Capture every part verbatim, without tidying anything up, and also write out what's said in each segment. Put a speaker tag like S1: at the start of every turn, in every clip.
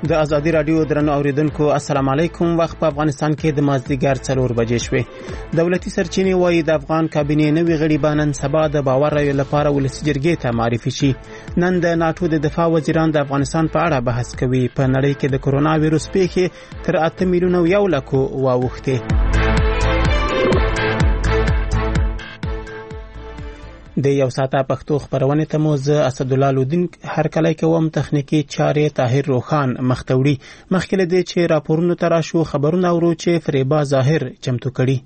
S1: د ازادي رادیو درنو اوریدونکو السلام علیکم. وخت په افغانستان کې د مازدیګر څلور بجې شوې. دولتي سرچینې وایي د افغان کابینې نوي غړي به نن سبا د باور رایو لپاره ولسي جرګې ته معرفي شي. نن د ناټو د دفاع وزیران د افغانستان په اړه بحث کوي. په نړۍ کې د کرونا وایرس پیښې تر اته میلیونه یو لکو واوښتې. د یو ساعته پښتو خبرونه ته مو زه اسدالله لودین هرکلی کوم. تخنیکی چارې طاهر روخان مختوړي. مخکې له دې چې راپورونو ته راشو خبرونه اورو چې فریبا ظاهر چمتو کړي.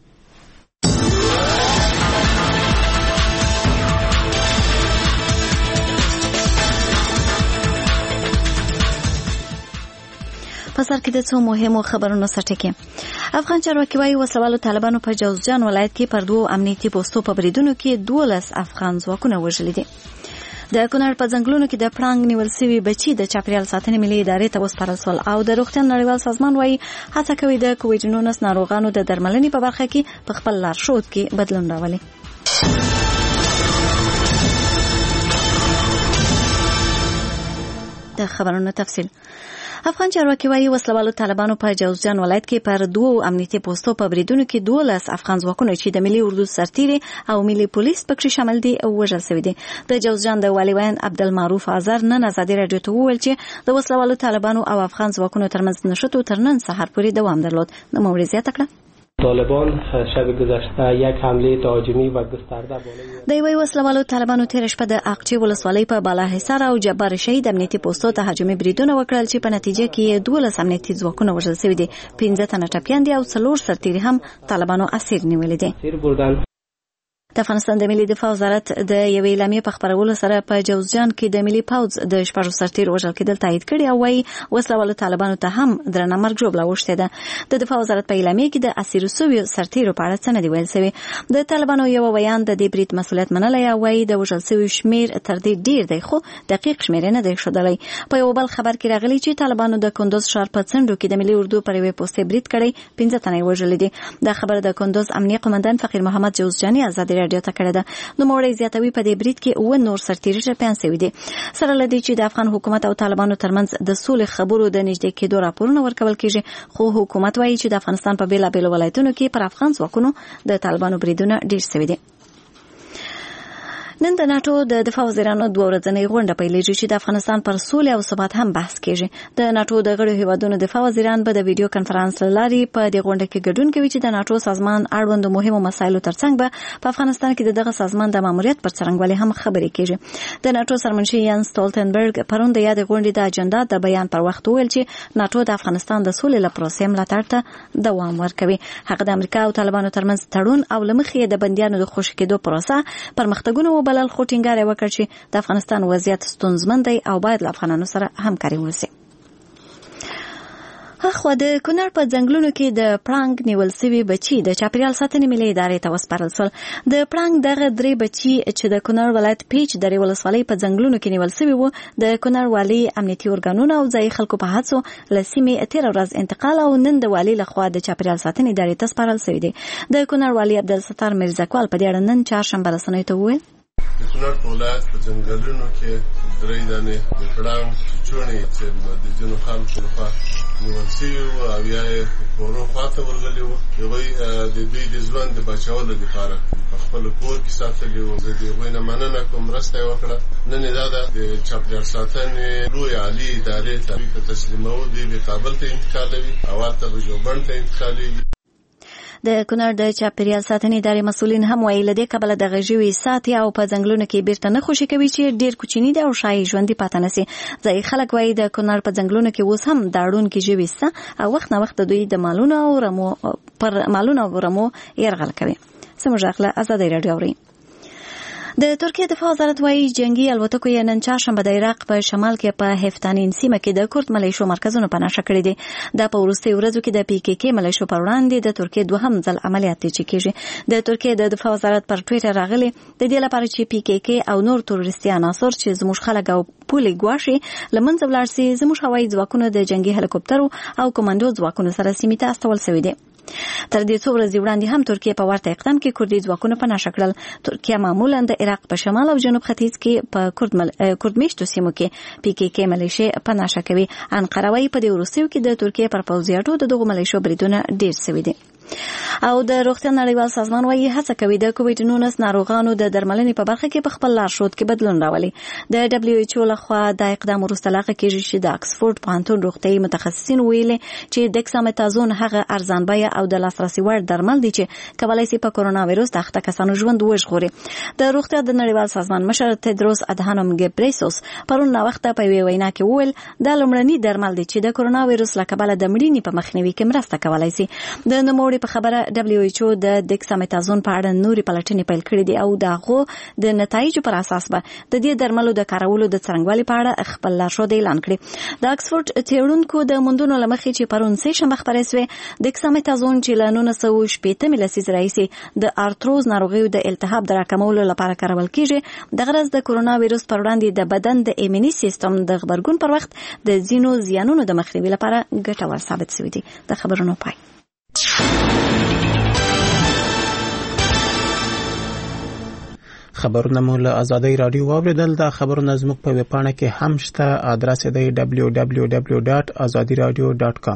S2: په سر کې د څو مهمو خبرونو سرټکی. افغان چارواکي وايي وسلوالو طالبانو په جوزجان ولایت کې پر دوو امنیتي پوسټو په بریدونو کې دولس افغان ځواکونه وژلي دي. د کونړ په ځنګلونو کې د پړانګ نیول سوي بچي د چاپیریال ساتنې ملي ادارې ته وسپارل شول او د روغتیا نړیوال سازمان وايي هڅه کوي د کووډ نولس ناروغانو د درملنې په برخه کې په خپل لارښود کې بدلون راولي. د خبرونو تفصیل. افغان چارواکي وايي وسلوالو طالبانو په جوزجان ولایت کې پر دوو امنیتي پوسټو په بریدونو کې دولس افغان ځواکونه چې د ملي اردو سرتیري او ملي پولیس پکې شامل دي وژل شوي دي. د جوزجان د والي وین عبدالمعروف آذر نن ازادي رادیو ته وویل چې د وسلوالو طالبانو او افغان ځواکونو ترمنځ نښتو تر نن سهار پورې دوام درلود. نو موري زیاته کړه.
S3: طالبان شب گذشته یک حمله تهاجمی و گسترده بالای
S2: د یوې وسلوالو طالبانو تیر شپه د اقچې ولسوالۍ په بالاحصار او جبار شهید امنیتي پوسټو ته هجومي بریدونه وکړل چې په نتیجه کې دولس امنیتي ځواکونه وژل شوي دي. پنځه تنه ټپیان دي او څلور سرتیري هم طالبانو اسیر نیولي دي.
S3: اسیر بردن.
S2: د افغانستان د ملي دفاع وزارت د یوې اعلامیې په خبرولو سره په جوزجان کې د ملي پوځ د شپږو سرتیرو وژل کېدل تایید کړي او وايي وسلوالو طالبانو ته هم درنه مرګ ژوبله اوښتې ده. د دفاع وزارت په اعلامیې کې د اسیرو شویو سرتیرو په اړه څه نه دي ویل شوي. د طالبانو یو بیان د دې برید مسؤلیت منلی او وايي د وژل شویو شمیر تر دې ډیر دی خو دقیق شمیر نه دی ښودلی. په یو بل خبر کې راغلی چې طالبانو د کندوز ښار په څنډو کې د ملي اردو پر یوې پوستې برید کړی. پنځه تنه یې وژلي دي. دا خبره د کندوز امنیه قومندان فقیر محمد جوزجاني ازادي رادیو ته کړې ده. نو موري زیاتوي په دې برید کې اوه نور سرتیري ټپیان شوي دي. سره له دې چې د افغان حکومت او طالبانو ترمنځ د سولې خبرو د نږدې کېدو راپورونه ورکول کېږي خو حکومت وايي چې د افغانستان په بیلابیلو ولایتونو کې پر افغان ځواکونو د طالبانو بریدونه ډېر شوي دي. نن د ناټو د دفاع وزیرانو دوه ورځنۍ غونډه پیلېږي چې د افغانستان پر سولې او ثبات هم بحث کېږي. د ناټو د غړو هیوادونو دفاع وزیران به د ویډیو کانفرنس له لارې په دې غونډه کې ګډون کوي چې د ناټو سازمان اړوند مهمو مسایلو ترڅنګ به په افغانستان کې دغه سازمان د ماموریت پر څرنګوالي هم خبرې کېږي. د ناټو سرمنشي یان سټولټنبرګ پرون د یاد غونډې د اجنډا د بیان پر وخت وویل چې ناټو د افغانستان د سولې لپاره پروسې ملاتړ ته دوام ورکوي. هغه د امریکا او طالبانو ترمنځ تړون او لمخې د بندیانو د خوشي کېدو پروسه پرمختګونه وبلل خو ټینګار وکړ چې د افغانستان وضعیت ستونزمن دی او باید له افغانانو سره همکاري وشي. اخوا د کونړ په ځنګلونو کې د پړانګ نیول سوي بچي د چاپیریال ساتنې ملي ادارې ته وسپارل شول. د پړانګ دغه درې بچي چې د کونړ ولایت پیچ درې ولسوالۍ په ځنګلونو کې نیول سوي وو د کونړ والي امنیتي ارګانونو او ځایي خلکو په هڅو له سیمې تېره ورځ انتقال او نن د والي لخوا د چاپیریال ساتنې ادارې ته سپارل شوي دي. د کونړ والي عبدالستار میرزاکوال په دې اړه نن چهارشنبه رسنیو ته وویل
S4: د کونړ په ولایت په ځنګلونو کې درې دانې د پړانګ چوڼې چې د ځینو خلکو لخوا نیول شوي وو او یا یې کورو خواته ورغلي وو. هغوی د دوی د ژوند د بچولو دپاره په خپل کور کې ساتلي وو. زه د هغوی نه مننه کوم، مرسته یې وکړه. نن یې دا ده د چاپیریال ساتنې لویې عالي ادارې ته دوی ته تسلیموو. دوی به کابل ته انتقالوي او هلته به ژوبڼ ته انتقالېږي.
S2: د کونړ د چاپیریال ساتنې ادارې مسؤلین هم وایي له دې کبله دغه ژوي ساتي او په ځنګلونو کې بیرته نه خوشي کوي چې ډېر کوچني دي او ښایي ژوندي پاتې نه سي. ځایي خلک وایي د کونړ په ځنګلونو کې اوس هم د اړونکي ژوي شته او وخت نه وخت دوی د مالونو او رمو پر مالونو او رمو یرغل کوي. زموږ غږ ازادي رادیو اوري. د ترکیه دفاع وزارت وايي جنگي الوتکو یې نن چهارشنبه د عراق په شمال کې په هفتانین سیمه کې د کورد ملیشو مرکزونو په نښه کړي دي. دا په وروستیو ورځو کې د پی کې کې ملیشو پر وړاندې د ترکیه دوهم ځل عملیات چې کېږي. د ترکیه د دفاع وزارت پر ټویټر راغلی د دې لپاره چې پی کې کې او نور تروریستي عناصر چې زموږ خلک او پولې ګواښي لمنځه ولاړ سي. زموږ هوایي ځواکونه د جنگي هلیکوپټرو او کمانډو ځواکونو سره سیمې ته استول شوي دي. تر دې څو ورځې وړاندې هم ترکیه په ورته اقدام کې کردي ځواکونه پناه کړل. ترکیه معمولا د عراق په شمال او جنوب ختیځ کې په کورد مل... کورد میشتو سیمو کې پی کې کې ملیشې پناه کوي. انقره وايي په دې وروستیو کې د ترکیه پر پوځیانو د دغو ملیشو بریدونه ډیر شوي دي. او د روغتیا نړیوال سازمان وايي هڅه کوي د کووډ نولس ناروغانو د درملنې په برخه کې په خپل لارښود کې بدلون راولي. د دبليو ایچ او لخوا د اقدام وروسته لاغه کېږي چې د اکسفورد پوهنتون روغتیايي متخصصین ویلي چې دکسامتازون هغه ارزان بیه او د لاسرسي وړ درمل دي چې کولای شي په کورونا وایروس د اخته کسانو ژوند وژغوري. د روغتیا د نړیوال سازمان مشر تدروس ادهانوم ګبریسوس پرون نو وخت په وی وینا کې وویل د لومړني درمل دي چې د کورونا وایروس له کبله د مړینې په مخنیوي کې مرسته کولای شي. د نوموړي په خبره دبليو ایچ او د دکسامتازون په اړه نوري پلټنې پیل کړې دي او دغه د نتایجو پر اساس به د دې درملو د کارولو د څرنګوالي په اړه خپل لارښود اعلان کړي. د اکسفورد څېړونکو د موندنو لمخې چې پرون سه شنبه خبرې شوې دکسامتازون چې له نولس سوه شپږ لسیزې راهیسې د ارتروز ناروغیو د التهاب د راکمولو لپاره کارول کیږي. د غرض د کورونا وایروس پر وړاندې د بدن د ایمني سیستم د غبرګون پر وخت د ځینو زیانونو د مخنیوي لپاره ګټور ثابت شوی دی. د خبرونو پای.
S1: خبرونه مو له آزادۍ رادیو واوریدل. دا خبرونه زموږ په ویب پاڼه کې هم شته. ادرس دی دبليو دبليو دبليو ډاټ آزادي رادیو ډاټ کام.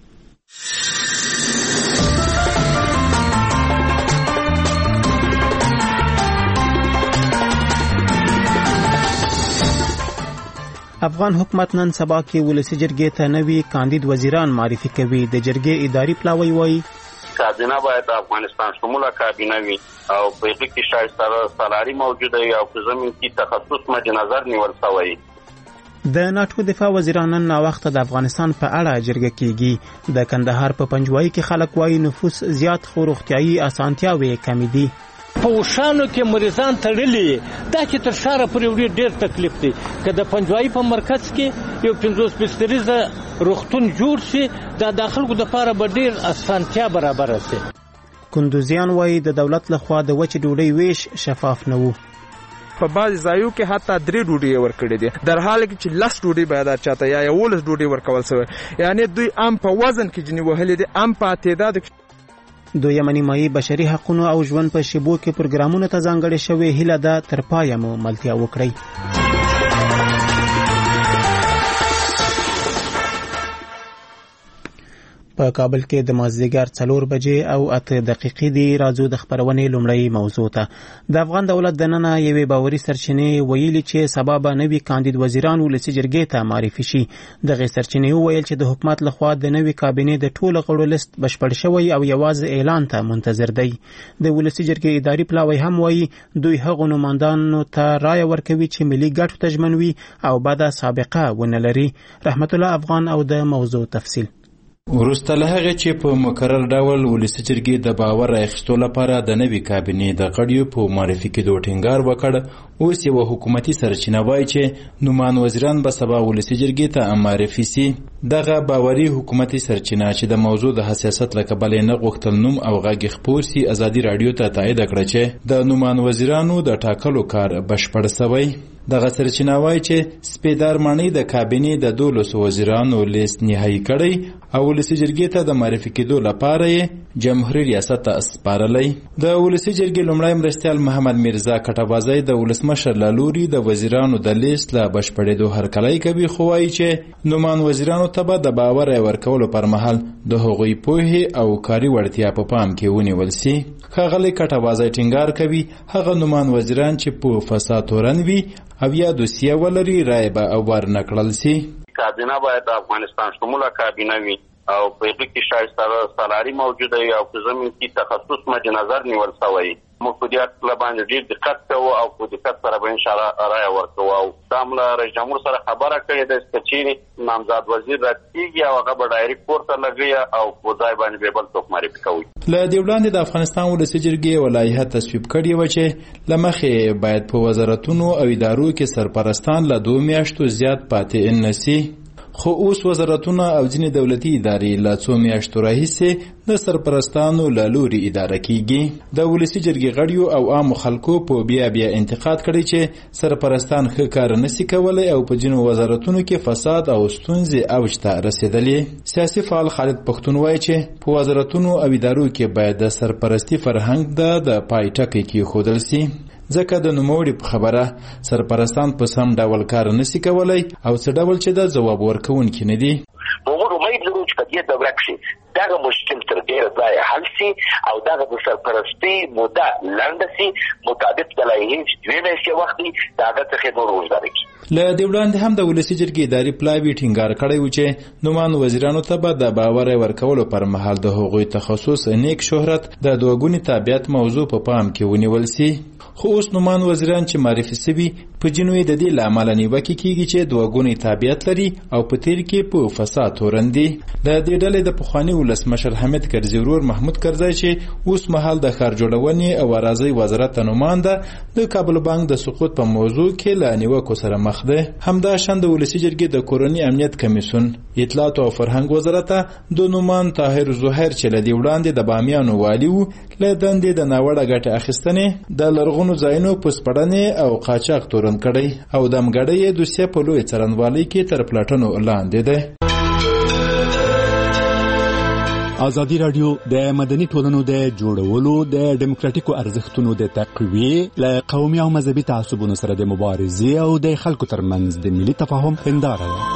S1: افغان حکومت نن سبا کې ولسی جرګې ته نوي کاندید وزیران معرفي کوي. د جرګې اداري پلاوی وایي
S5: کابینه باید افغانستان شموله کابینه وي او په دې کې شایسته سالاري موجوده وي او په زمین کې تخصص مد نظر نیول شوی.
S1: د ناټو دفاع وزیران نن وخت د افغانستان په اړه جرګه کیږي. د کندهار په پنجوایي کې خلک وایي نفوس زیات خو روغتیايي اسانتیاوې کمی دي.
S6: په وشانو کې مریضان تړلي دا چې تر شاره پورې وړي ډېر تکلیف دی. که د پنجوایي په مرکز کې یو پنځوس بستریزه روغتون جوړ شي دا د خلکو دپاره به ډېر اسانتیا برابره شي.
S1: کندوزیان وایي د دولت لخوا د وچې ډوډۍ ویش شفاف نه و.
S7: په بعض ځایو کې حتی درې ډوډۍ ورکړي دي در حال کې چې لس ډوډۍ باید چاته یا یولس ډوډۍ ورکول شوی. یعنی دوی ام په وزن کې جنې وهلي دي ام په تعداد.
S1: دویمه نیمایي بشري حقوقو او ژوند په شیبو کې پروګرامونو ته ځانګړې شوې هیله ده تر پایه مو ملتیا وکړئ. په کابل کې د مازدیګر څلور بجې او اته دقیقې دی. راځو د خبرونې لومړی موضوع ته. د افغان دولت دننه یوې باوري سرچینې ویلي چې سبا به نوي کاندید وزیران ولسي جرګې ته معرفي شي. دغه سرچینې وویل چې د حکومت لخوا د نوي کابینې د ټولو غړو لیست بشپړ شوی او یوازې اعلان ته منتظر دی. د ولسي جرګې اداري پلاوی هم وایي دوی هغو نمایندانو ته رایه ورکوي چې ملي ګټو ته ژمن وي او بده سابقه ونه لري. رحمت الله افغان او د موضوع تفصیل.
S8: وروسته له هغه چې په مکرر ډول ولسي جرګې د باور اخیستو لپاره د نوي کابینې د غړیو په معرفي کېدو ټینګار وکړ، اوس یوه حکومتي سرچینه وایي چې نومان وزیران به سبا ولسي جرګې ته معرفي سي. دغه باوري حکومتي سرچینه چې د موضوع د حساسیت له کبله نه غوښتل نوم او غږ خپور سي، ازادي راډیو ته تایید کړه چې د نومان وزیرانو د ټاکلو کار بشپړ شوی. دغه سرچینه وایي چې سپیدار ماڼۍ د کابینې د دولسو وزیرانو لیست نهایي کړی او ولسي جرګې ته د معرفي کېدو لپاره یې جمهوري ریاست ته سپارلی. د ولسي جرګې لومړی مرستیال محمد میرزا کټوازی د ولسمشر له لوري د وزیرانو د لیست له بشپړېدو هرکلی کوي، خو وایي چې نومان وزیرانو ته به د باور ورکولو پر مهال د هغوی پوهې او کاري وړتیا په پام کې ونیول سي. ښاغلی کټوازی ټینګار کوي هغه نومان وزیران چې په فساد تورن وي او یا دوسیه ولري رایه به ور نه کړل سي.
S5: کابینه باید افغانستان شموله کابینه وي او په دې کې شایسته سالاري موجوده وي او په زمین کې تخصص مد نظر نیول شوی. موږ په دې اړه باندې ډېر دقت کوو او په دقت سره به انشاءالله رایه ورکوو او دا هم له رئیس جمهور سره خبره کړې ده چې چیرې نامزد وزیر راتېږي او هغه به ډایرکټ پورته لګوي او په ځای باندې به بل څوک معرفي کوي.
S8: له دې وړاندې د افغانستان ولسي جرګې یوه لایحه تصویب کړې وه چې له مخې باید په وزارتونو او ادارو کې سرپرستان له دوه میاشتو زیات پاتې نه سي. خو اوس وزارتونه او ځینې دولتي ادارې له څو میاشتو راهیسې د سرپرستانو له لوري اداره کیږي. د ولسي جرګې غړیو او عامو خلکو په بیا بیا انتقاد کړی چې سرپرستان ښه کار نشي کولی او په ځینو وزارتونو کې فساد او ستونزې اوج ته رسېدلې. سیاسي فعال خالد پښتون وایي چې په وزارتونو او ادارو کې باید د سرپرستي فرهنګ د د پای ټکی کېښودل سي، ځکه د نوموړي په خبره سرپرستان په سم ډول کار نشي کولی او څه ډول چې د ځواب ورکوونکي نه دي.
S9: موږ امید لرو چې په دې دوره کې دغه مشکل تر ډېره ځایه حل سي او دغه د سرپرستي موده لنډه سي، مطابق د لایحې چې دوې میاشتې وخت دی د هغه څخه نور اوږده کړي.
S8: له دې وړاندې هم د ولسي جرګې اداري پلاوي ټینګار کړی و چې نوماند وزیرانو ته به د باور ورکولو پر مهال د هغوی تخصص، نیک شهرت، د دوګوني تابعیت موضوع په پام کې ونیول سي. خو اوس نوماند وزیران چې معرفي سوي په جنوي د دې له امله نیوکې کېږي چې دوګونی تابعیت لري او په تیر کې په فساد تورن دي. د دې ډلې د پخواني ولسمشر حمید کرزي ورور محمود کرزی چې اوس مهال د ښار جوړونې او اراضۍ وزارت ته نومانده د کابل بانک د سقوط په موضوع کې له نیوکو سره مخ دی. همداشان د ولسي جرګې د کورني امنیت کمیسیون، اطلاعات او فرهنګ وزارت د نومان طاهر زهیر چې له دې وړاندې د بامیانو والي و له دندې د ناوړه ګټې اخیستنې، د لرغونو ځایونو پسپړنې او قاچاق تورن کړی او د همګړۍ یې دوسیه په لوی څرنګوالۍ کې تر پلټنو لاندې ده.
S10: ازادي راډیو د مدني ټولنو د جوړولو، د ډیموکراټیکو ارزښتونو د تقویې، له قومي او مذهبي تعصبونو سره د مبارزې او د خلکو ترمنځ د ملي تفاهم هنداره ده.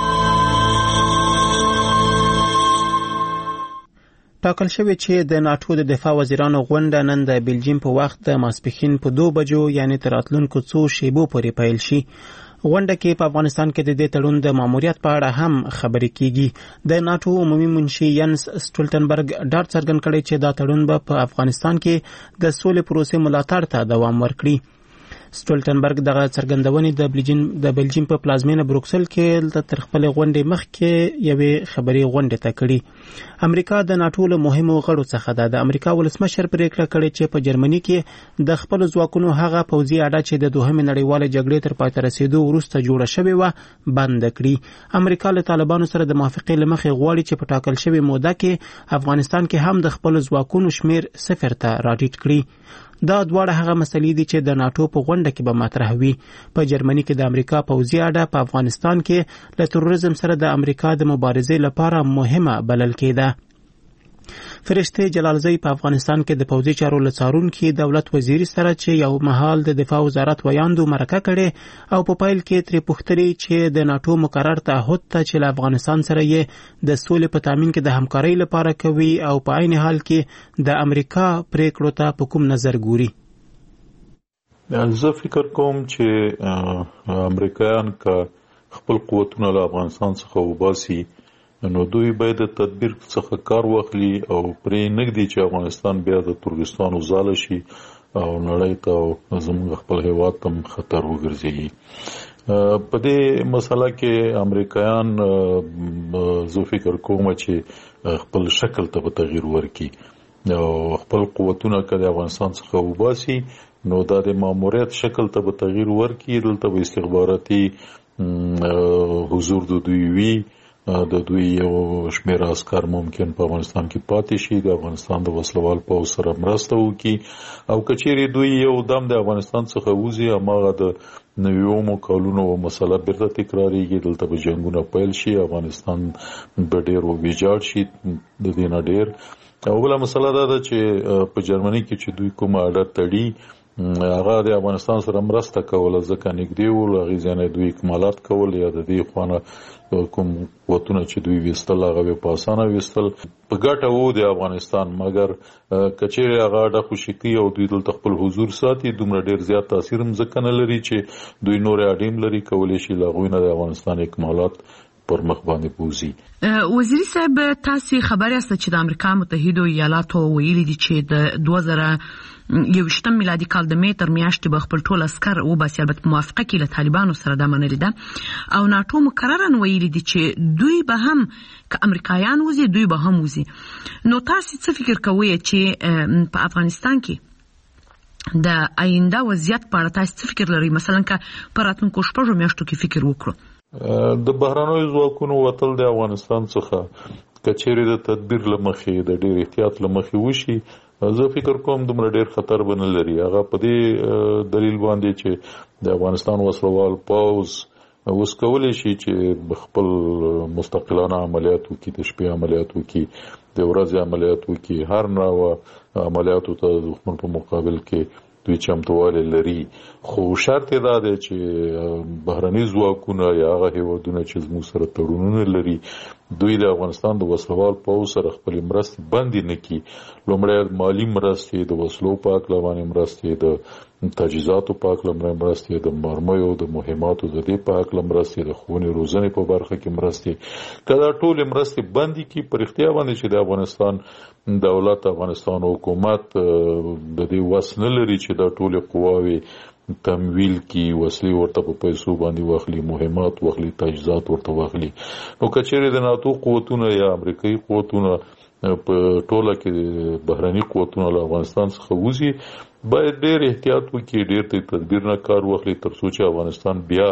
S1: ټاکل شوی چې د ناټو د دفاع وزیرانو غونډه نن د بلجیم په وخت د ماسپښین په دو بجو یعنی تر راتلونکو څو شیبو پورې پیل شي. غونډه کې په افغانستان کې د دې تړون د ماموریت په اړه هم خبرې کیږي. د ناټو عمومي منشي ینس سټولټنبرګ ډاډ څرګند کړی چې دا تړون به په افغانستان کې د سولې پروسې ملاتړ ته دوام ورکړي. سټولټنبرګ دغه څرګندونې د بلجیم د بلجیم په پلازمینه بروکسل کې تر خپل غونډې مخکې یوې خبري غونډه ته کړې. امریکا د ناټو له مهمو غړو څخه ده. د امریکا ولسمشر پریکړه کړې چې په جرمني کې د خپل ځواکونو هغه پوځي اډه چې د دوهمې نړیوالې جګړې تر پای ته رسیدو وروسته جوړه شوې وه بند کړي. امریکا له طالبانو سره د موافقې له مخې غواړي چې په ټاکل شوې موده کې افغانستان کې هم د خپل ځواکونو شمیر صفر ته راټیټ کړي. دا دواړه هغه مسلې دي چې د ناټو په غونډه کې به مطرح وي. په جرمني کې د امریکا پوځي اډه په افغانستان کې له تروریزم سره د امریکا د مبارزې لپاره مهمه بلل کېده. فرشته جلالزی په افغانستان کې د پوځي چارو له څارونکي دولت وزیر سره چې یو مهال د دفاع وزارت ویاندو مرکه کړي او په پایل کې ترې پوښتنې چې د ناټو مقرر تعهد ته چې له افغانستان سره یې د سولې په تامین کې د همکارۍ لپاره کوي او په عین حال کې د امریکا پریکړو ته په کوم نظر ګوري.
S11: زه فکر کوم چې امریکایان که خپل قوتونه له افغانستان څخه وباسي نو دوی باید د تدبیر څخه کار واخلي او پرې نږدې چې افغانستان بیا د ترکستانو ځاله شي او نړۍ ته زموږ خپل هیواد ته خطر وګرځي. په دې مسله کې امریکایان زه فکر کوم چې خپل شکل ته به تغییر ورکړي او خپل قوتونه که د افغانستان څخه وباسي نو دا د ماموریت شکل ته به تغییر ورکړي. دلته به استخباراتي حضور د دوی وي، د دوی یو شمیر عسکر ممکن په افغانستان کې پاتې شي، د افغانستان د وسلوال پوځ سره مرسته وکړي او که چیرې دوی یو دم د افغانستان څخه وځي هماغه د نویومو کلونو مسله بیرته تکراریږي، دلته به جنګونه پیل شي، افغانستان به ډېر وویجاړ شي. د دې نه ډېر او بله مسله دا ده چې په جرمني کې چې دوی کومه اډه تړي هغه د افغانستان سره مرسته کوله ځکه نږدې ول، هغې ځای دوی اکمالات کول یا د دې خوانه کوم قوتونه چې دوی ویستل هغه به په اسانه ویستل په ګټه وو د افغانستان. مګر که چیرې هغه اډه خوشي کوي او دوی دلته خپل حضور ساتي دومره ډېر زیات تاثیر هم ځکه نه لري چې دوی نورې اډې هم لري کولی شي له هغوی نه د افغانستان اکمالات پر مخ باندې بوزي.
S12: وزیر صاحب تاسو خبر یاست چې د امریکا متحده ایالاتو ویلي دي چې د دوه زره یوویشتم میلادي کال د مې تر میاشتې به خپل ټول عسکر وباسي، البته موافقه کې له طالبانو سره دا منلې ده او ناټو مقررا ویلي دي چې دوی به هم که امریکایان وځي دوی به هم وځي. نو تاسو څه فکر کوئ چې په افغانستان کې د آینده وضعیت په اړه تاسو څه فکر لرئ؟ مثلا که په راتلونکو شپږو میاشتو کې فکر وکړو.
S11: د بهرنیو ځواکونو وتل د افغانستان څخه کچېرې د تدبیر لمخې د ډېر احتیاط لمخې وشي، زه فکر کوم دومره ډېر خطر به نه لري. هغه په دې دلیل باندې چې د افغانستان وسلوال پوځ اوس کولی شي چې خپل مستقلانه عملیات وکړي، د شپې عملیات وکړي، د ورځې عملیات وکړي، هر نوع عملیاتو ته د دښمن په مقابل کې دوی چمتووالی لري. خو شرط یې دا دی چې بهرني ځواکونه یا هغه هېوادونه چې زموږ سره تړونونه لري دوی د افغانستان د وسلوال پوځ سره خپلې مرستې بندې نه کړي. لومړی مالي مرستې، د وسلو په هکله باندې مرستې، د تجهیزاتو په هکله مرستې، د مرمیو د مهماتو د دې په هکله مرستې، د ښوونې روزنې په برخه کې مرستې، که دا ټولې مرستې بندې کړي په رښتیا باندې چې د افغانستان دولت، افغانستان حکومت د دې وس نه لري چې دا ټولې قواوې تمویل کی، وسلې ورته په پیسو باندې واخلي، مهمات واخلي، تجهیزات ورته واخلي. نو که چېرې د ناتو قوتونه یا امریکایي قوتونه په ټوله کې بهرني قوتونه له افغانستان څخه وځي، باید ډېر احتیاط وکړي، ډېر تدبیر نه کار واخلي تر څو چې افغانستان بیا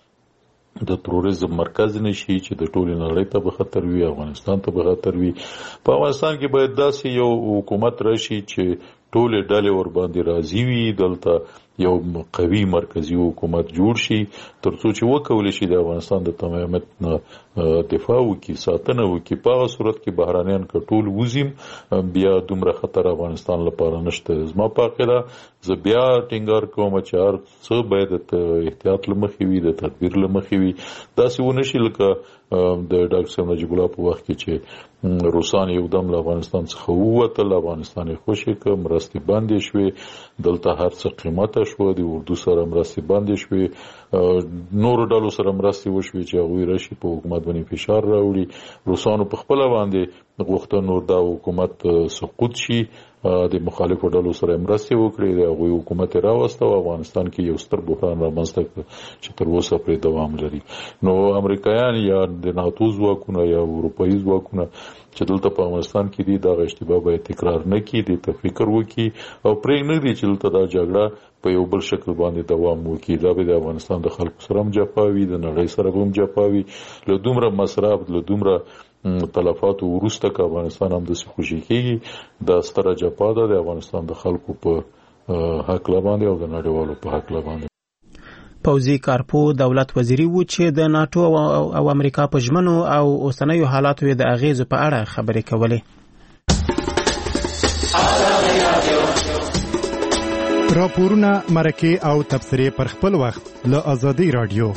S11: د تروریزم مرکز نشي چې د ټولې نړۍ ته به خطر وي، افغانستان ته به خطر وي. په افغانستان کې باید داسې یو حکومت راشي چې ټولې ډلې ور باندې راضي وي، دلته یو قوي مرکزي حکومت جوړ شي تر څو چې وکولی شي د افغانستان د تمامیت نه دفاع وکړي، ساتنه وکړي. په هغه صورت کې بهرانیان که ټول وزیم بیا دومره خطر افغانستان لپاره نشته. زما په عقیده زه بیا ټینګار کوم چې هر څه باید د احتیاط له مخې وي، د تدبیر له مخې وي. داسې ونه شي لکه د ډاکټر صاحب نجیب الله په وخت کې چې روسان یو دم له افغانستان څخه ووتل، افغانستان یې خوشې کړ، مرستې بندې شوې، دلته هر څه قیمته شوه، د اردو سره مرستې بندې شوې، نورو ډلو سره مرستې وشوې چې هغوی راشي په حکومت باندې فشار راوړي. روسانو په خپله باندې غوښتل نور دا حکومت سقوط شي، د مخالفو ډلو سره مرستې وکړي، د هغوی حکومت یې راوسته او افغانستان کې یو ستر بحران رامنځته کړ چې تر اوسه پرې دوام لري. نو امریکایان یا د ناتو ځواکونه یا اروپایي ځواکونه چې دلته په افغانستان کې دي دغه اشتباه باید تکرار نه کړي، دې ته فکر وکړي او پرېږدي چې دلته دا جګړه په یو بل شکل باندې دوام وکړي. دا به د افغانستان د خلکو سره هم جفا وي، د نړۍ سره به هم جفا وي. له دومره مصرف، له دومره تلفاتو وروسته که افغانستان هم داسې خوشي کېږي، دا ستره جفا ده د افغانستان د خلکو په هکله باندې او د نړیوالو په هکله باندې.
S1: پوځي کارپو دولت وزیري و چې د ناتو او امریکا په ژمنو او اوسنیو حالاتو د اغیزو په اړه خبرې کولې.
S13: راپورونه، مرکې او تبصرې پر خپل وخت له آزادۍ رادیو.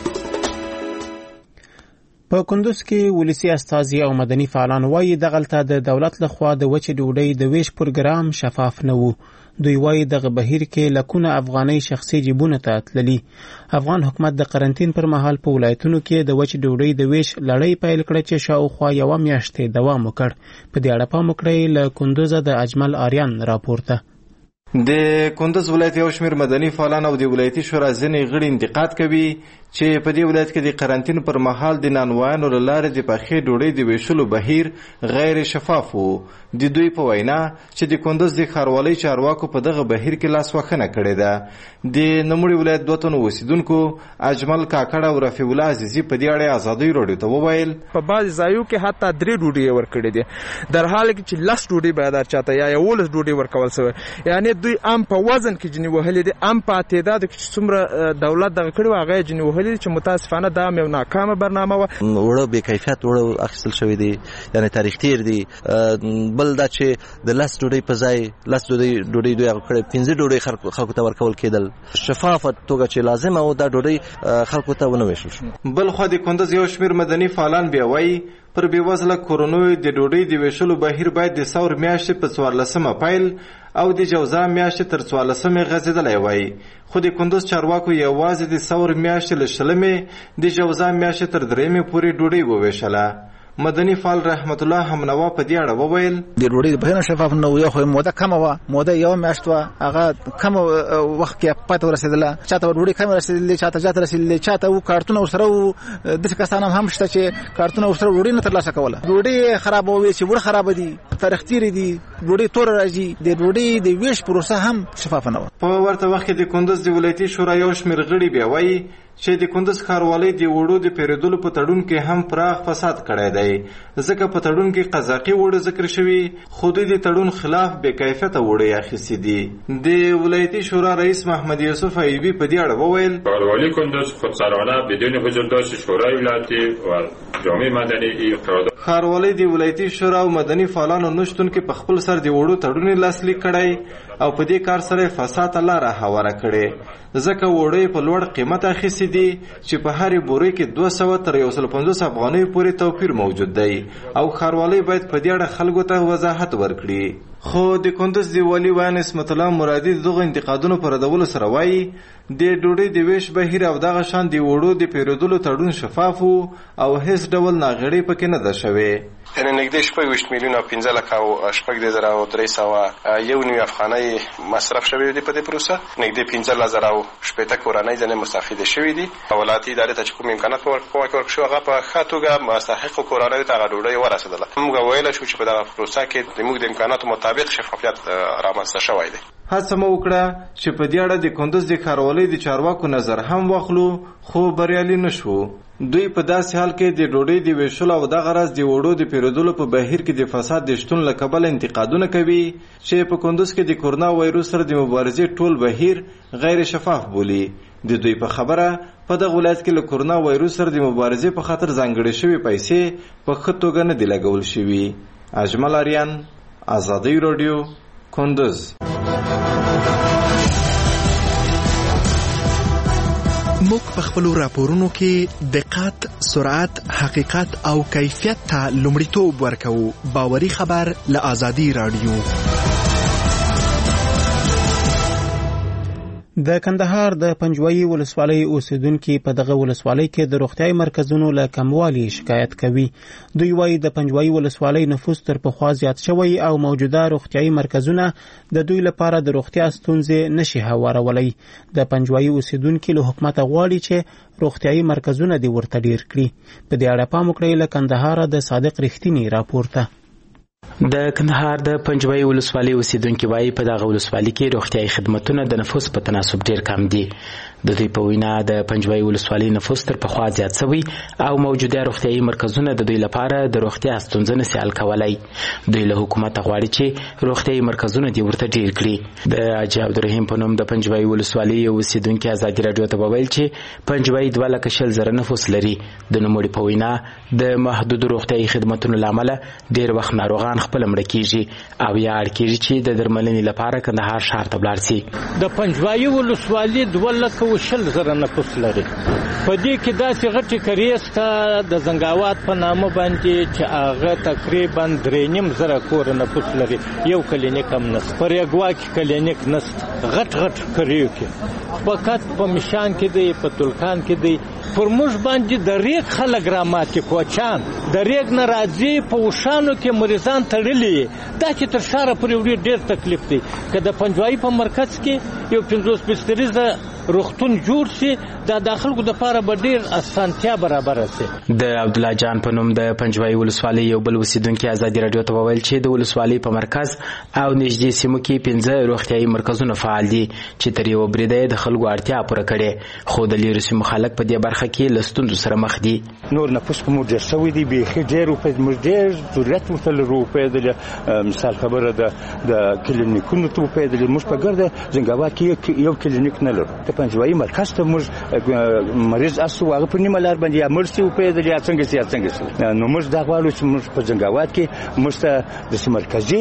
S1: په کندوز کې ولسی استازي او مدني فعالان وایي دغلته د دولت لخوا د وچې ډوډۍ د ویش پروګرام شفاف نه وو. دوی وایي دغه بهیر کې لکونه افغاني شخصي جیبونه ته تللي. افغان حکومت د قرنطین پر مهال په ولایتونو کې د وچې ډوډۍ د ویش لړۍ پیل کړه چې شاوخوا یوه میاشتې دوام وکړ. په دې اړه پام وکړئ له کندوزه د اجمل آریان راپورته.
S14: د کندوز ولایت یو شمېر مدني فعالان او د ولایتي شورا ځینې غړي انتقاد کوي چې په دې ولایت کې د قرنطین پر مهال د نانوایانو له لارې د پخې ډوډۍ د ویشلو بهیر غیر شفاف و. د دوی په وینا چې د کندوز د ښاروالۍ چارواکو په دغه بهیر کې لاسوهنه کړې ده. د نوموړي ولایت دوه تنو اوسیدونکو اجمل کاکړ او رفیع الله عزیزي په دې اړه ازادۍ راډیو ته وویل
S7: په بعضې ځایو کې حتی درې ډوډۍ یې ورکړې دي، در حال کې چې لس ډوډۍ باید هر چاته یا یولس ډوډۍ ورکول سوی. یعنې دوی ام په وزن کې جنې وهلې دي، ام په تعداد کې چې څومره دولت دغه کړي وو هغه یې جنې وهلې دي چې متاسفانه دا هم یو ناکامه برنامه وه.
S15: وړه بې کیفیت وړه اخیستل شوي دي، یعنې تاریخ تیر دي. بل دا چې د لس ډوډۍ په ځای لس ډوډۍ ډوډۍ دوی هغه کړی پنځه ډوډۍ خلکو ته ورکول کېدل. شفافه توګه چې لازمه وه دا ډوډۍ خلکو ته ونه ویشل شو.
S14: بل خوا د کندوز یو شمېر مدني فعالان بیا وایي پر بېوزله کورنیو د ډوډۍ د ویشلو بهیر باید د ثور میاشتې په څوارلسمه پیل او د جوزا میاشتې تر څوارلسمې غځېدلی وای. خو د کندوز چارواکو یوازې د ثور میاشتې له شلمې د جوزا میاشتې تر درېیمې پورې ډوډۍ وویشله. مدني فعال رحمت الله همنوا په دې اړه وویل
S16: د ډوډۍ د بهیر شفاف نه وي، خو موده کمه وه، موده یو میاشت وه، هغه کم وخت کې پاتې ورسېدله. چاته ډوډۍ کمې رسېدلې، چاته زیاته رسېدلې، چاته و کارتونه ورسره و. داسې کسان هم شته چې کارتونه ورسره ډوډۍ نه ترلاسه کوله. ډوډۍ خرابه وي چې وړه خرابه دي، تاریخ تیرې دي، ډوډۍ تور راځي د ډوډۍ د ویش پروسه هم شفاف نه و.
S14: په ورته وخت کې د کندوز د ولایتي شورا یو شمېر غړي بیا وایي چې د کندوز ښاروالۍ د وړو د پیرودلو په تړون کې هم پراخ فساد کړی دی، ځکه په تړون کې قزاقي وړو ذکر شوي خو دوی د تړون خلاف بې کیفیته وړې اخیستي دي. د ولایتي شورا رئیس محمد یوسف ایوبی په دې اړه وویل
S17: ښاروالي کندوز خودسرانه بدون حضورداشت شورای ولایتي و جامعه مدني قرارداد
S14: ښاروالۍ د ولایتي شورا او مدني فعالانو نشتون کې په خپل سر د وړو تړون لاسلیک کړی او په دې کار سره فساد ته لاره هواره کړې، ځکه وړې په لوړ قیمت اخیستي دي چې په هرې بورې کې دوه سوه تر یو سل پنځوس افغانیو پورې توپیر موجود دی او ښاروالۍ باید په دې اړه خلکو ته وضاحت ورکړي. خو د کندوز د والي وان اسمت الله مرادي دغه انتقادونو پر ردولو سره وایي د ډوډۍ د ویش بهیر او دغه شان د وړو د پیرودلو تړون شفاف او هیڅ ډول ناغړي پکې نه ده شوې.
S18: یعنې نږدې شپږ ویشت میلیونه پنځه لکه او شپږ دېرش زره او درې سوه یو نوي افغانۍ مصرف شوي دي په دې پروسه، نږدې پنځلس زره او شپېته کورنۍ ځنې مستفیدې شوي دي. ولایتي ادارې ته چې کوم امکانات په واک ورکړل شو هغه په ښه توګه مستحقو کورنیو ته هغه ډوډۍ ورسېدله. موږ ویلی شو چې په دغه پروسه کې زموږ د امکاناتو مطابق شفافیت رامنځته شوی دی.
S14: هڅه مو وکړه چې په دې اړه د کندوز د ښاروالۍ د چارواکو نظر هم واخلو خو بریالي نه شو. دوی په داسې حال کې د ډوډۍ د ویشلو او دغه راز د وړو د پیرودلو په بهیر کې د فساد د شتون له کبله انتقادونه کوي چې په کندوز کې د کورونا وایروس سره د مبارزې ټول بهیر غیر شفاف بولي. د دوی په خبره په دغه ولایت کې له کورونا وایروس سره د مبارزې په خاطر ځانګړې شوې پیسې په ښه توګه نه دي لګول شوي. اجمل آریان، ازادي راډیو، کندوز.
S19: موږ په خپلو راپورونو کې دقت، سرعت، حقیقت او کیفیت ته لومړیتوب ورکوو. باوري خبر له ازادي راډیو.
S1: د کندهار د پنجوایي ولسوالۍ اوسیدونکي په دغه ولسوالۍ کې د روغتیايي مرکزونو له کموالي شکایت کوي. دوی وایي د پنجوایي ولسوالۍ نفوس تر پخوا زیات شوی او موجوده روغتیايي مرکزونه د دوی لپاره د روغتیا ستونزې نشي هوارولی. د پنجوایي اوسیدونکي له حکومت غواړي چې روغتیايي مرکزونه دې ورته ډیر کړي. په دې اړه پام وکړئ. له کندهار د صادق رښتینی راپورته.
S20: د کندهار د پنجوایي ولسوالۍ اوسیدونکي وایي په دغه ولسوالۍ کې روغتیايي خدمتونه د نفوس په تناسب ډیر کم دي. د دوی په وینا د پنجوایي ولسوالۍ نفوس تر پخوا زیات شوی او موجوده روغتیايي مرکزونه د دوی لپاره د روغتیا ستونزې نشي حل کولی. دوی له حکومت غواړي چې روغتیايي مرکزونه دې ورته ډیر کړي. د حاجي عبدالرحیم په نوم د پنجوایي ولسوالۍ اوسیدونکي ازادي راډیو ته وویل چې پنجوایي دوه لکه شل زره نفوس لري. د نوموړي په وینا د محدودو روغتیايي خدمتونو له امله ډیر وخت ناروغان خپل مړه کیږي او یا اړ کیږي چې د درملنې لپاره کندهار ښار ته ولاړ شي.
S6: د پنجوایي ولسوالۍ دوه لکه او شل زره نفوس لري. په دې کې داسې غټې کریز ته د زنګاوات په نامه باندې چې هغه تقریبا درې نیم زره کور نفوس لري. یو کلینیک هم نشته. په ریګوا کې کلینیک نشته. غټ غټ کریو کې فقط په مشان کې دی، په تلکان کې دی. پر موږ باندې د ریګ خلک راماتې کوچان د ریګ نه راځي. په وشانو کې مریضان تړلي. دا چې تر ښاره پورې وړي ډېر تکلیف دی. که د پنجوایي په مرکز کې یو پنځوس بستریزه روغتون جوړ شي دا د خلکو دپاره به ډېر اسانتیا برابره شي.
S20: د عبدالله جان په نوم د پنجوایي ولسوالۍ یو بل اوسیدونکي ازادي راډیو ته وویل چې د ولسوالۍ په مرکز او نږدې سیمو کې پنځه روغتیايي مرکزونه فعال دي چې تر یوه بریده د خلکو اړتیا پوره کړې، خو د لیرې سیمو خلک په دې برخه کې له ستونزو سره مخ دي.
S21: نور نفوس په موږ ډېر شوی دی. بیخي ډېر موږ ډېر ضرورت ورته لرو. وپوهېدلې مثال خبره ده د کلینیکونو ته وپوهېدلې. موږ په ګرده زنګاوات کې یو کلینیک نه لرو. د پنجوایي مرکز ته موږ مریض اسو هغه په نیمه لار باندې یا مړ شي وپوهېدلې یا څنګه شي یا څنګه شي. نو موږ دا غواړو چې موږ په زنګاوات کې موږ ته داسې مرکزي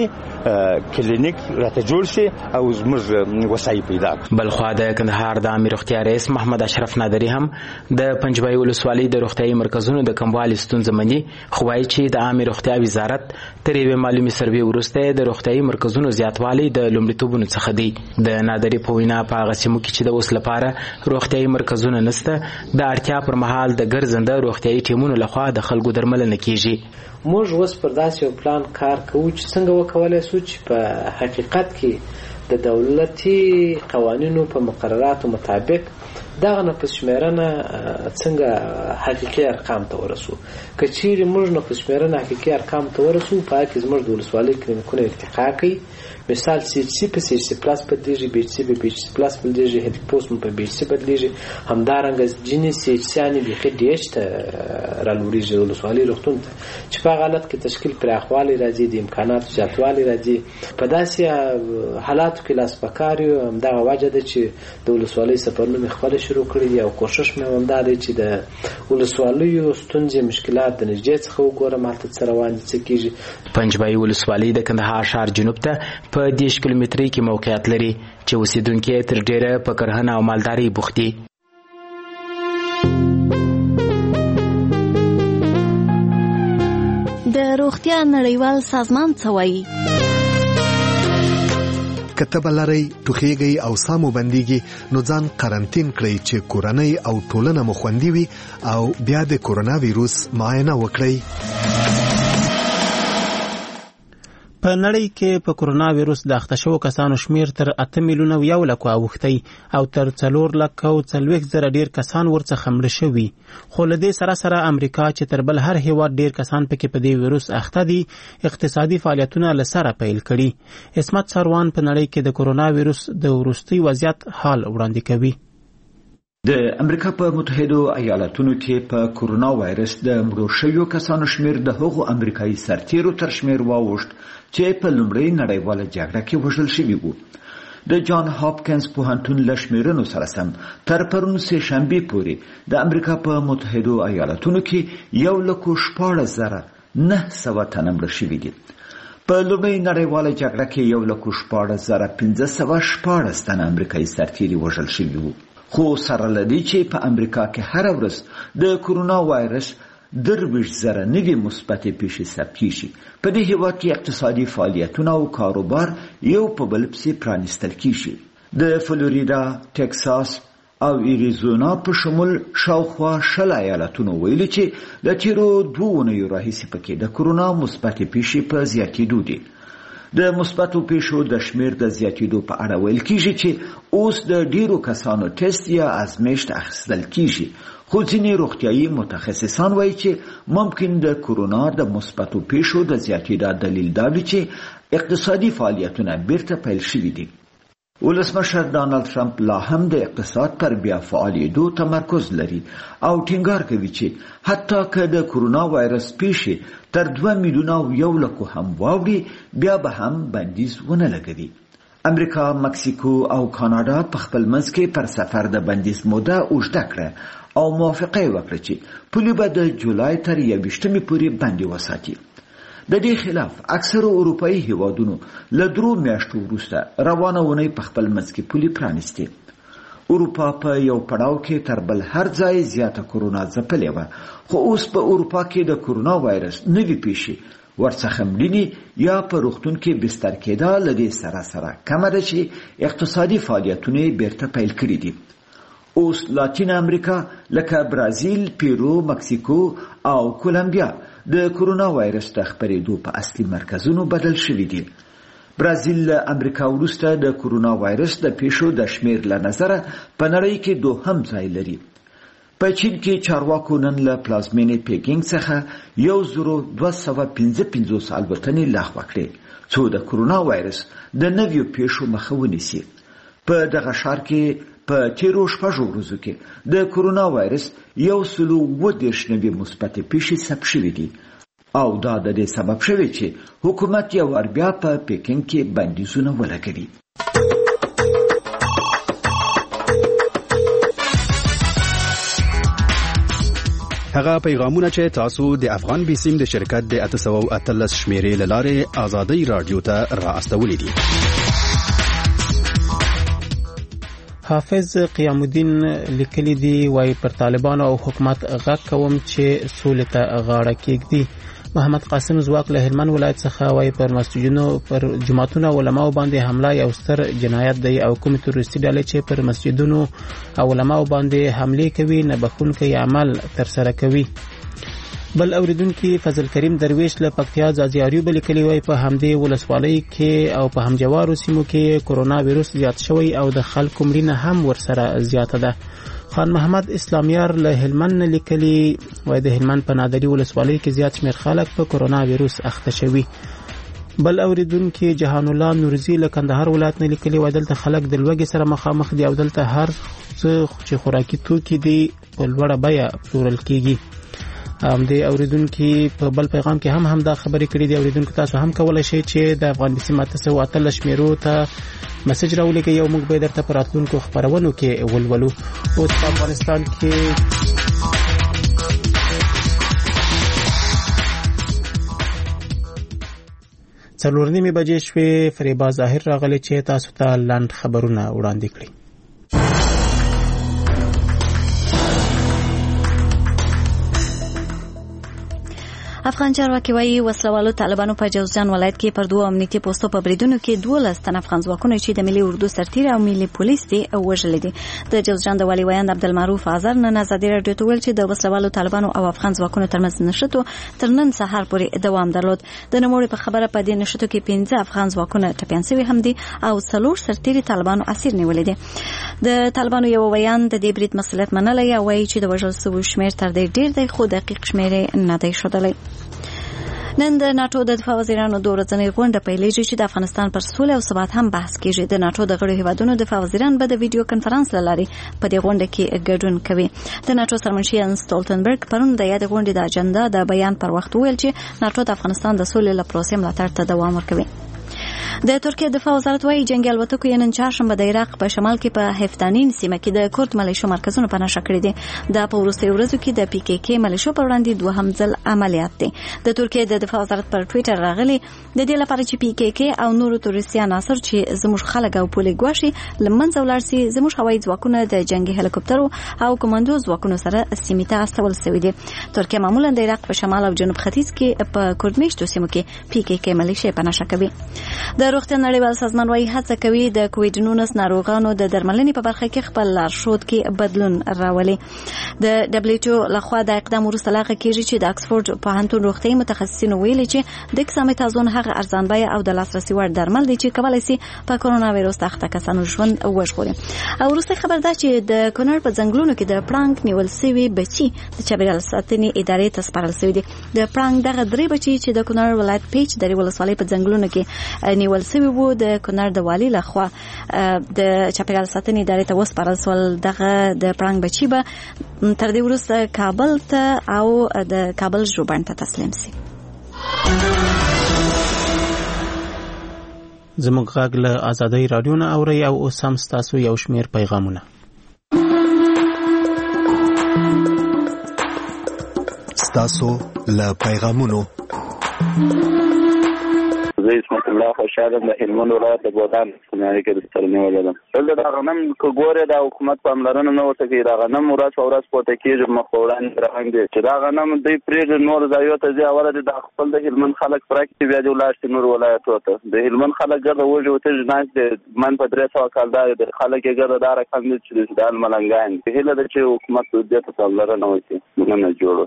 S21: کلینیک راته جوړ شي او زموږ وسایل پیدا کړو.
S20: بلخوا د کندهار د عامې روغتیا رئیس محمد اشرف نادري هم د پنجوایي ولسوالۍ د روغتیايي مرکزونو د کموالي ستونزه مني، خو وایي چې د عامې روغتیا وزارت تر یوې معلومي سروې وروسته د روغتیايي مرکزونو زیاتوالی د لومړیتوبونو څخه دی. د نادري په وینا په هغه سیمو کې چې د اوس لپاره روغتیايي مرکزونه نشته د اړتیا پر مهال د ګرځنده روغتیايي ټیمونو لخوا د خلکو درملنه کیږي.
S3: موږ اوس پر داسې یو پلان کار کوو چې څنګه وکولای شو چې په حقیقت کې
S4: د دولتي قوانینو په مقرراتو مطابق دغه نفس شمیرنه څنګه حقیقي ارقام ته ورسو. که چیرې موږ نفس شمیرنه حقیقي ارقام ته ورسو په هغه کې زموږ د ولسوالۍ کلینیکونه ارتقا کوي. مثال سی ایچ سی په سی ایچ سی پلاس بدلیږي، بی ایچ سی په بی ایچ سی پلاس بدلیږي، هیډ پوسټ په بی ایچ سی بدلیږي. همدارنګه ځینې سی ایچ سیانې بیخي ډیش ته رالوړېږي ولسوالۍ روغتون ته، چې په هغه حالت کې تشکیل پراخوالی راځي، د امکاناتو زیاتوالی راځي. په داسې حالاتو کې لاس په کار یو. همدغه وجه ده چې د ولسوالۍ سفرونه مې خپله شروع کړي دي او کوښښ مې همدا دی چې د ولسوالیو ستونزې مشکلات د نږدې څخه وګورم هلته څه روان دي، څه کېږي.
S20: پنجبای ولسوالۍ د کندهار ښار جنوب ته په دېرش کیلومترۍ کې موقعیت لري چې اوسیدونکي تر ډیره په کرهنه او مالدارۍ بوخت دي.
S2: د روغتیا نړیوال سازمان څه وایي؟
S19: کته بلری ټوخیږي او سامو بنديږي نو ځان قرنټین کړئ چې کورنۍ او ټولنه مو خوندي وي او بیا د کورونا وایروس معاینه وکړئ.
S1: په نړۍ کې په کورونا وایروس د اخته شوو کسانو شمیر تر اته میلیونه یو لک اوښتی او تر څلور لک او څلوېښت زره ډیر کسان ورڅخه مړه شوي. خو له دې سره سره امریکا چې تر بل هر هیواد ډیر کسان پکې په دې وایروس اخته دي اقتصادي فعالیتونه له سره پیل کړي. عصمت سروان په نړۍ کې د کورونا وایروس د وروستي وضعیت حال وړاندې کوي.
S22: د امریکا په متحده ایالاتونو کې په کورونا وایرس د مړو شویو کسانو شمیر د هغو امریکایي سرتیرو تر شمیر واوښت چې په لومړۍ نړیواله جګړه کې وژل شوي وو. د جان هاپکینز پوهنتون له شمیرنو سره سم تر پرون سه شنبې پورې د امریکا په متحده ایالاتونو کې یو لک شپاړس زره نه سوه تنه مړه شوي دي. په لومړۍ نړیواله جګړه کې یو لک شپاړس زره پنځه سوه شپاړس تنه امریکایي سرتیري وژل شوي وو. خو سره له دې چې په امریکا کې هره ورځ د کورونا وایرس درویشت زره نوي مثبتې پیښې ثبت کیږي. په دې هیواد کې اقتصادي فعالیتونه او کاروبار یو په بل پسې پرانیستل کیږي. د فلوریدا، ټکساس او ایریزونا په شمول شاوخوا شل ایالتونو ویلي چې د تیرو دوه اونیو راهیسې پکې د کورونا مثبتې پیښې په زیاتېدو دي. د مثبتو پیښو د شمیر د زیاتېدو په اړه ویل کیږي چې اوس د ډیرو کسانو ټیسټ یا ازمېښت اخیستل کیږي. خو ځینې روغتیایي متخصصان وایي چې ممکن د کورونا د مثبتو پیښو د زیاتېدا دلیل دا وي چې اقتصادي فعالیتونه بیرته پیل شوي دي. ولسمشر ډانلډ ټرمپ لا هم د اقتصاد پر بیا فعالېدو تمرکز لري او ټینګار کوي چې حتی که د کورونا وایرس پیښې تر دوه میلیونه او یو لکو هم واوړي بیا به هم بندیز ونه لګوي. امریکا، مکسیکو او کاناډا په خپل منځ کې پر سفر د بندیز موده اوږده کړه او موافقه یې وکړه چې پولې به د جولای تر یوویشتمې پورې بندي وساتي. د دې خلاف اکثرو اروپایي هیوادونو له درو میاشتو وروسته روانه اونۍ په خپل منځ کې پولې پرانیستې. اروپا په یو پړاو کې تر بل هر ځای زیاته کورونا ځپلې وه، خو اوس په اروپا کې د کورونا وایرس نوي پیښې ورڅخه مړینې یا په روغتون کې بستر کېدا له دې سره سره کمه ده چې اقتصادي فعالیتونه یې بیرته پیل کړي دي. اوس لاتین امریکا لکه برازیل، پیرو، مکسیکو او کولمبیا د کورونا وایرس د خپرېدو په اصلي مرکزونو بدل شوي دي. برازیل له امریکا وروسته د کورونا وایرس د پیښو د شمیر له نظره په نړۍ کې دوهم ځای لري. په چین کې چارواکو نن له پلازمینې پیکینګ څخه یو زرو دوه سوه پنځه پنځوس الوتنې لغوه کړې څو د کورونا وایرس د نویو پیښو مخه ونیسي. په دغه ښار کې په تیرو شپږو ورځو کې د کورونا وایرس یو سلو اووه دېرش نوي مثبتې پیښې ثبت شوي دي او دا د دې سبب شوی چې حکومت یو وار بیا په پیکینګ کې بندیزونه ولګوي.
S10: هغه پیغامونه چې تاسو د افغان بیسیم د شرکت د اته سوه او اتلس شمیرې له لارې ازادۍ رادیو ته را استولې دي.
S1: حافظ قیام الدین لیکلی دی وای پر طالبانو او حکومت غږ کوم چې سولې ته غاړه کېږدي. محمد قاسم زواک له هلمند ولایت څخه وای پر مسجدونو پر جماعتونو علماو باندې حمله یو ستر جنایت دی او کوم تروریستي ډلې چې پر مسجدونو او علماو باندې حمله کوي نه بخښونکی عمل تر سره کوي. بل اوریدونکو فضل کریم درویش له پکتیا ځاځي بل کلی وای په همدې ولسوالۍ کې او په همجوارو سیمو کې کرونا وایرس زیات شوی او د خلکو مړینه هم ورسره زیاته ده. خان محمد اسلامیار له هلمند لیکلي وای د هلمند په نادري ولسوالۍ کې زیات شمېر خلک په کرونا وایرس اخته شوي. بل اوریدونکو جهان الله نورزي له کندهار ولایت نه لیکلي وای دلته خلک د لوږې سره مخامخ دي او دلته هر څه چې خوراکي توکي دي په لوړه بیه پلورل کیږي. هم د اوریدونکو په بل پیغام کې هم هم دا خبرې کړې دي. اوریدونکو تاسو هم کولای شئ چې د افغان بي سي ماته سو اتل شمیرو ته میسج راولېږئ او موږ به درته په راتلونکو خبرونو کې ولولو. اوس په افغانستان کې څلور نیمې بجې شوې. فریبا ظاهر راغلی چې تاسو ته لاند خبرونه وړاندې کړي.
S2: افغان چارواکي وايي وسلوالو طالبانو په جوزجان ولایت کې پر دوه امنیتي پوسټو په بریدونو کې دولس تن افغان ځواکونه چې د ملي اردو سرتیري او ملي پولیس دي وژل دي. د جوزجان د والي ویاند عبدالمعروف آذر نن ازادي رادیو ته ویل چې د وسلوالو طالبانو او افغان ځواکونو ترمنځ نشټو تر نن سهار پورې دوام درلود. د نوموړي په خبره په دې نشټو کې پنځه افغان ځواکونه ټپيان شوي هم دي او څلور سرتیري طالبانو اسیر نیولې دي. د طالبانو یو ویاند د دې برید مسؤلیت منلی او وايي چې د وژل شویو شمېر تر دې ډېر دی خو دقیق شمېر نه دی ښودلی. نن د ناتو د دفاع وزیرانو د ورځنۍ غونډه پیلېږي چې د افغانستان پر سولې او ثبات هم بحث کیږي. د ناتو د غړو هیوادونو دفاع وزیران به د ویډیو کنفرانس له لارې په دې غونډه کې ګډون کوي. د ناتو سرمنشي ان سټولټنبرګ پرون د یاد غونډې د اجنډا د بیان پر وخت ویل چې ناتو د افغانستان د سولې لپاره پروسې ملاتړ ته دوام ورکوي. د ترکیه دفاع وزارت وايي جنگي الوتکو نن چهارشنبه د عراق په شمال کې په هفتانین سیمه کې د کورد ملیشو مرکزونو په نښه کړی دي. د په وروستیو ورځو کې د پی کې کې ملیشو پر وړاندې دوهم ځل عملیات دي. د ترکیه د دفاع وزارت پر ټوئیټر راغلي د دې لپاره چې پی کې کې او نورو تورستیان عناصر چې زموږ خلک او پولي ګواښي لمنځه ولاړ سي زموږ هوایي ځواکونه د جنگي هلیکوپټرو او کمانډو ځواکونو سره سیمې ته استول شوي دي. ترکیه معمولا د عراق په شمال او جنوب ختیځ کې په کورد سیمو کې پی کې کې ملیشې په نښه کوي. د روغتیا نړیوال سازمان وايي هڅه کوي د کووډ نولس ناروغانو د درملنې په برخه کې خپل لارښود کې بدلون راولي. د دبليو لخوا د اقدام وروسته لاغه کیږي چې د اکسفورد پوهنتون روغتي متخصصینو ویلي چې د ډیکسامتازون هغه ارزان بیه او د لاسرسي وړ درمل دي چې کولای شي په کرونا وایرس اخته کسانو ژوند وژغوري. او وروسته خبر ده چې د کونړ په ځنګلونو کې د پړانګ نیول شوی بچي د چاپیریال ساتنې ادارې ته سپارل شوی دي. د پړانګ دغه درې بچي چې د کونړ ولایت پیچ درې ولسوالۍ په ځنګلونو کې نیول شوی وو د کونړ د والی لخوا د چاپیریال ساتنې ادارې ته وسپارل شول. دغه د پړانګ بچي به تر دې وروسته کابل ته او د کابل ژوبڼ ته تسلیم شي.
S1: زموږ غږ له آزادۍ رادیو نه اورئ او اوس هم ستاسو یو شمېر پیغامونه.
S19: ستاسو له پیغامونو
S5: زه اسمت الله خوشحاله د هلمند ولایت د بودان سماره کې د سترنې ولادم. دلته د غنم کوګوره د حکومت په امرانه نه ورته کې د غنم ورځ او ورځ پورته کېږي مخوران درنګ دي چې دا غنم دوی پرېږ نور ځایو ته ځي اوله د خپل د هلمند خلک پراکټي بیا د ولایت نور ولایت وته د هلمند خلک ګرځي وځي او ته ځناس د من په درې سو کال دا د خلک یې ګرځي دا رقم دي چې د ملنګان په هله د چې حکومت دې ته امرانه نه وي نه جوړو.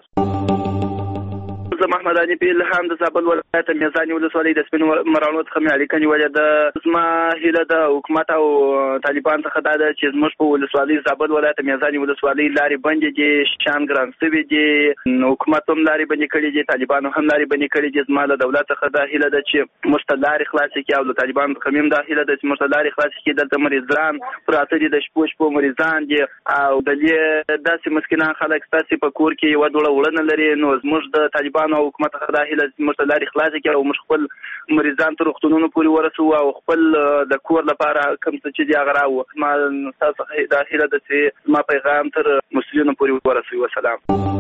S9: محمد علي په الهام د زابل ولایت میزان ولسوالۍ د سپین مرانو څخه مې اړیکه نیولې ده. زما هیله د حکومت او طالبان څخه دا ده چې زموږ په ولسوالۍ زابل ولایت میزان ولسوالۍ لارې بندې دي، شان ګران شوي دي، حکومت هم لارې بندې کړي دي، طالبانو هم لارې بندې کړي دي. زما له دولت څخه دا هیله ده چې موږ ته لارې خلاصې کړي او له طالبانو څخه هم دا هیله ده چې موږ ته لارې خلاصې کړي. دلته مریضان پراته دي، د شپو شپو مریضان دي او د دې داسې مسکینان خلک ستاسې په کور کې یوه دوړه وړه نه لري. نو زموږ د طالبانو او حکومت څخه دا هیله موږ ته لارې خلاصې کړي او موږ خپل مریضان تر روغتونونو پورې ورسوو او خپل د کور لپاره کوم څه چې دي هغه راوړو. زما ستاسو څخه دا هیله ده چې زما پیغام تر مسؤلینو پورې ورسوي. وسلام.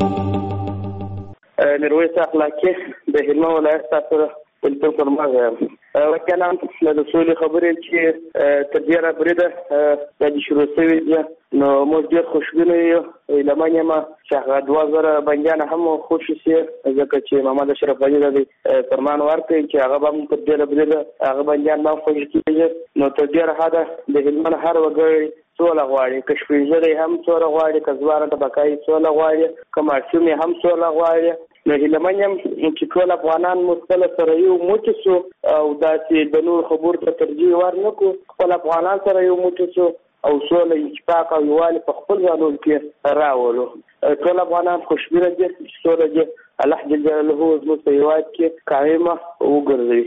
S5: میرویس اخلاقي د هلمند ولایت تاسو ولته فرمایي وکلام د سولې خبرې چې تر دې را بریده د شروع شوی دي. نو موږ ډېر خوشبینه یو لمنه ما چې هغه دوه زره بنجان هم خوش شي ځکه چې محمد اشرف علي د فرمان ورکړي چې هغه هم تر دې را بریده هغه بنجان ما خوش کیږي. نو تر دې را هدا د هلمند هر وګړي سوله غواړي، کشفیزري هم سوله غواړي، کزواره د بقای سوله غواړي، کمارسیومي هم سوله غواړي
S8: نو هیله من یم چې ټول افغانان مو خپل سره یو موټی سو او داسې د نور خبرو ته ترجیح ورنکړو، خپل افغانان سره یو موټی سو او سوله اتفاق او یووالی په خپل ځانونو کې راولو. ټول افغانان خوشبینه دي چې سوله دي الله جل جلاله زموږ په هېواد کې قایمه وګرځوي.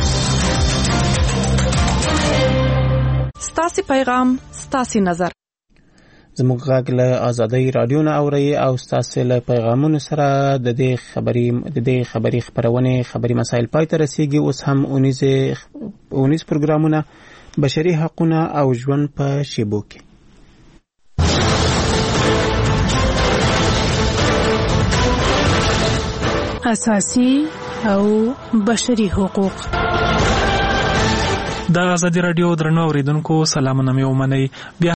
S12: ستاسې پیغام ستاسې نظر.
S1: زموږ غږ له آزادۍ رادیو نه اورئ او ستاسې له پیغامونو سره د دې خبري د دې خبري خبرونې خبري مسایل پای ته رسیږي. اوس هم اونیز پروګرامونه بشري حقونه او ژوند په شیبو کې.
S23: اساسي او بشري حقوق.
S24: د آزادي رادیو درنو اوریدونکو سلامونه مې ومنئ.